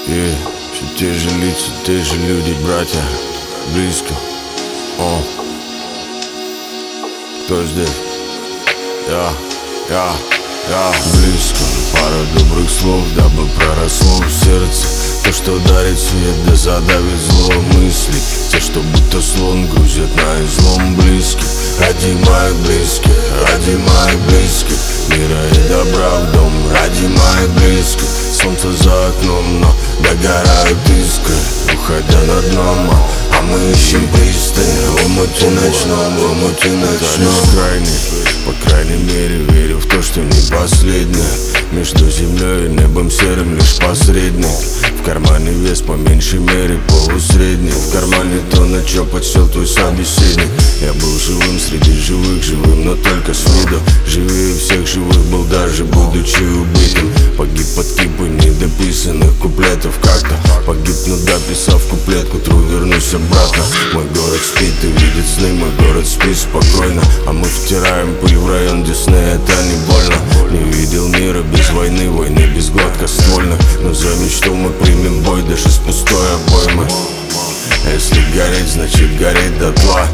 И все те же лица, те же люди, братья, близко. Кто здесь? Я близко. Пара добрых слов, дабы проросло в сердце то, что дарит свет, да задавит зло мысли. Те, что будто слон грузят на излом близких. Ради моих близких, ради моих близких, мира и добра в дом, ради моих близких. Солнце за окном, но догорают искры, уходя на дно, а мы ищем пристань в омуте ночном, в омуте ночном. Крайний, по крайней мере, верю в то, что не последнее. Между землей и небом серым лишь посредник. В кармане вес по меньшей мере полусредний. В кармане то, на чё подсел твой собеседник. Я был живым среди живых, живым, но только с виду. Живее всех живых был, даже будучи убитым. Погиб под кипой недописанных куплетов. Как-то погибну, дописав куплет, к утру вернусь обратно. Мой город спит и видит сны, мой город спит спокойно. А мы втираем пыль в район Десны, это не больно. Не видел мира без войны, войны без гладкоствольных. Но за мечту мы примем бой, даже с пустой обоймой. Если гореть, значит гореть дотла.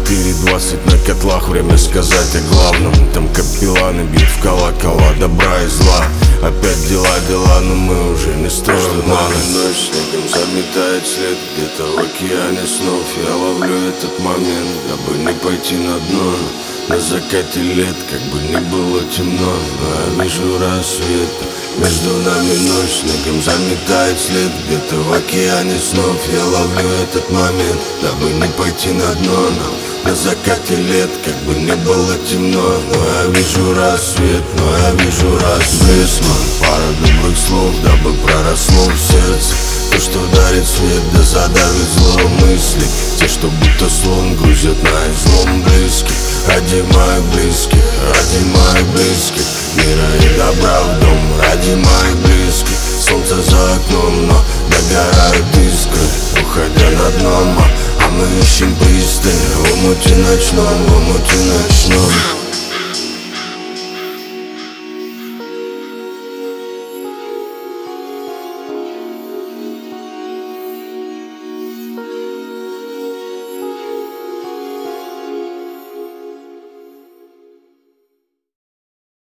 4:20 на котлах, время сказать о главном. Там капелланы бьют в колокола добра и зла. Опять дела, но мы уже не строим планы. Ночь снегом заметает след где-то в океане снов. Я ловлю этот момент, дабы не пойти на дно. На закате лет, как бы ни было темно, но я вижу рассвет. Между нами ночь снегом заметает след где-то в океане снов. Я ловлю этот момент, дабы не пойти на дно. На закате лет, как бы ни было темно, но я вижу рассвет, но я вижу рассвет. Пара добрых слов, дабы проросло в сердце то, что дарит свет, да задавит зло мысли. Те, что будто слон грузят на излом близких. Ради моих близких, ради моих близких, мира и добра в дом, ради моих близких. Солнце за окном, но догорают искры, уходя на дно, а мы ищем пристань в омуте ночном, в омуте ночном.